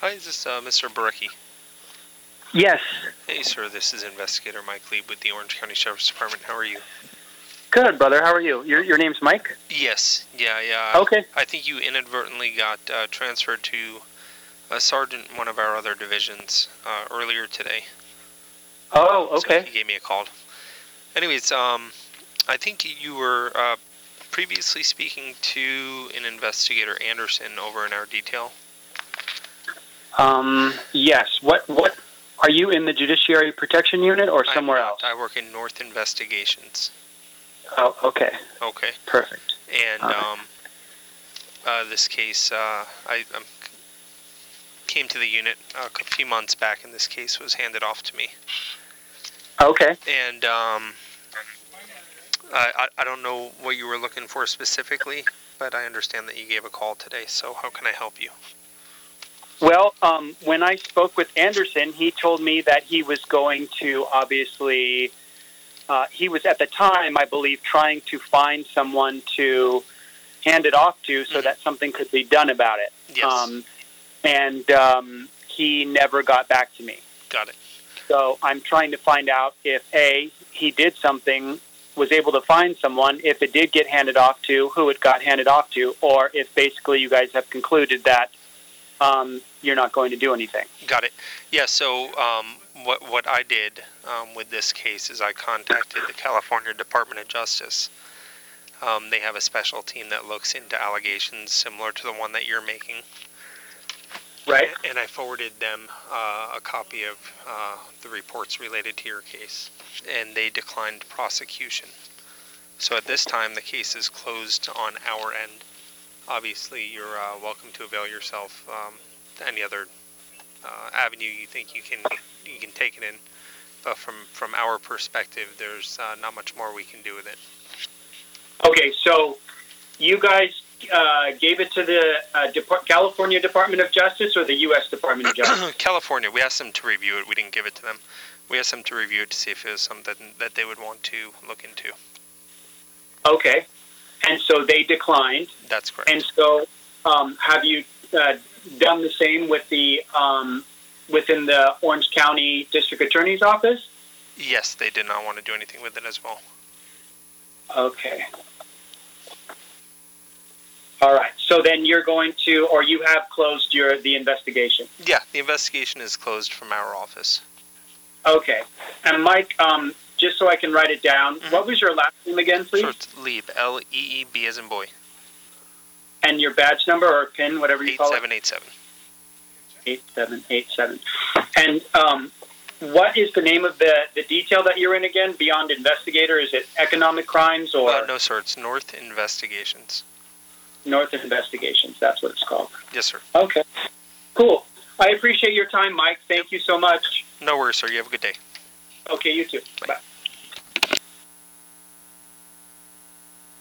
Hi, is this Mr. Barecki? Yes. Hey, sir, this is Investigator Mike Lieb with the Orange County Sheriff's Department. How are you? Good, brother. How are you? Your name's Mike? Yes, yeah. Okay. I think you inadvertently got transferred to a sergeant in one of our other divisions earlier today. Oh, okay. So he gave me a call. Anyways, I think you were previously speaking to an investigator, Anderson, over in our detail. Yes. What are you in the Judiciary Protection Unit or somewhere else? I work in North Investigations. Oh, okay. Okay. Perfect. And this case, I came to the unit a few months back, and this case was handed off to me. Okay. And I don't know what you were looking for specifically, but I understand that you gave a call today, so how can I help you? Well, when I spoke with Anderson, he told me that he was going to obviously, he was at the time, I believe, trying to find someone to hand it off to so that something could be done about it. Yes. And he never got back to me. Got it. So I'm trying to find out if, A, he did something, was able to find someone, if it did get handed off to, who it got handed off to, or if basically you guys have concluded that you're not going to do anything. Got it. Yeah, so what I did with this case is I contacted the California Department of Justice. They have a special team that looks into allegations similar to the one that you're making. Right. And I forwarded them a copy of the reports related to your case, and they declined prosecution. So at this time, the case is closed on our end. Obviously, you're welcome to avail yourself to any other avenue you think you can take it in. But from our perspective, there's not much more we can do with it. Okay, so you guys gave it to the California Department of Justice or the U.S. Department of Justice? California. We asked them to review it. We didn't give it to them. We asked them to review it to see if it was something that they would want to look into. Okay, and so they declined. That's correct. And so have you done the same with the within the Orange County District Attorney's Office? Yes, they did not want to do anything with it as well. Okay. All right. So then you're going to, or you have closed the investigation? Yeah, the investigation is closed from our office. Okay. And Mike, just so I can write it down, what was your last name again, please? So it's Lieb, L-E-E-B as in boy. And your badge number or PIN, whatever you call it? 8787. 8787. And what is the name of the detail that you're in again, beyond investigator? Is it economic crimes or? No, sir. It's North Investigations. North Investigations. That's what it's called. Yes, sir. Okay. Cool. I appreciate your time, Mike. Thank you so much. No worries, sir. You have a good day. Okay, you too. Bye. Bye.